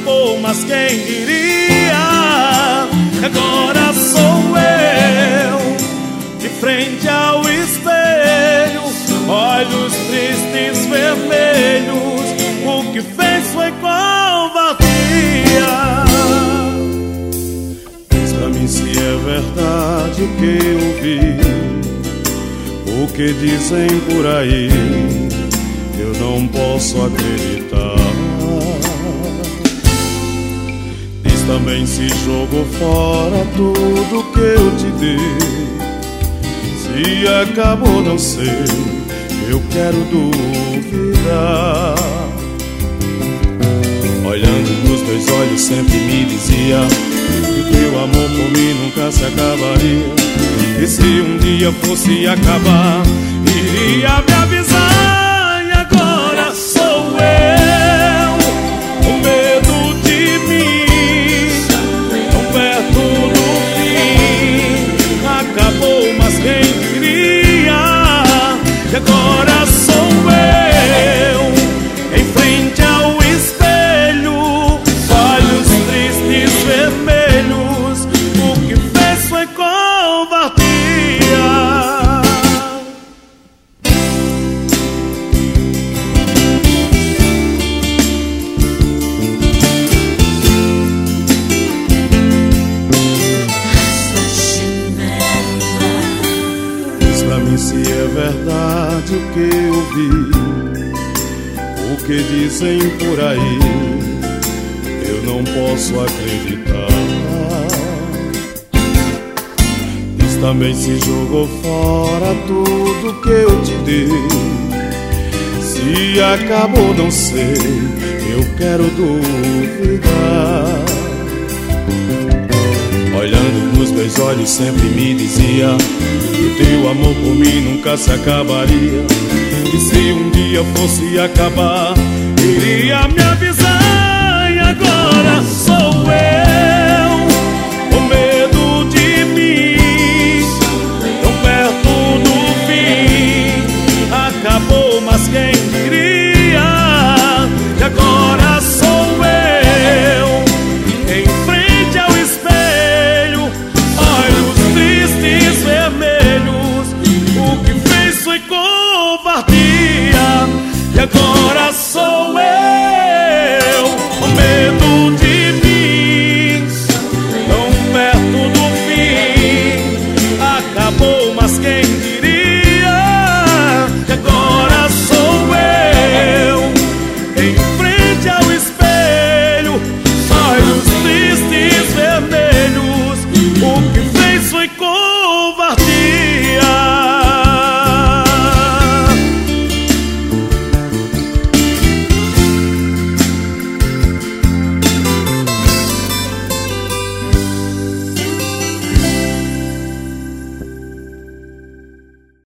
acabou, mas quem diria? Agora sou eu, de frente ao espelho, olhos tristes, vermelhos. O que fez foi covardia. Diz pra mim se é verdade o que eu vi, o que dizem por aí, eu não posso acreditar. Diz também se jogou fora tudo que eu te dei. Se acabou, não sei, eu quero duvidar. Olhando nos teus olhos sempre me dizia que o teu amor por mim nunca se acabaria. E se um dia fosse acabar, iria me avisar. E agora sou eu, o medo de mim, tão perto do fim. Acabou, mas quem diria? E agora sou eu, em frente ao espelho, olhos tristes, vermelhos. O que fez foi covardia. Se é verdade o que eu vi, o que dizem por aí, eu não posso acreditar. Diz também se jogou fora tudo que eu te dei. Se acabou, não sei, eu quero duvidar. Olhando nos meus olhos sempre me dizia que o teu amor por mim nunca se acabaria. E se um dia fosse acabar, iria me avisar.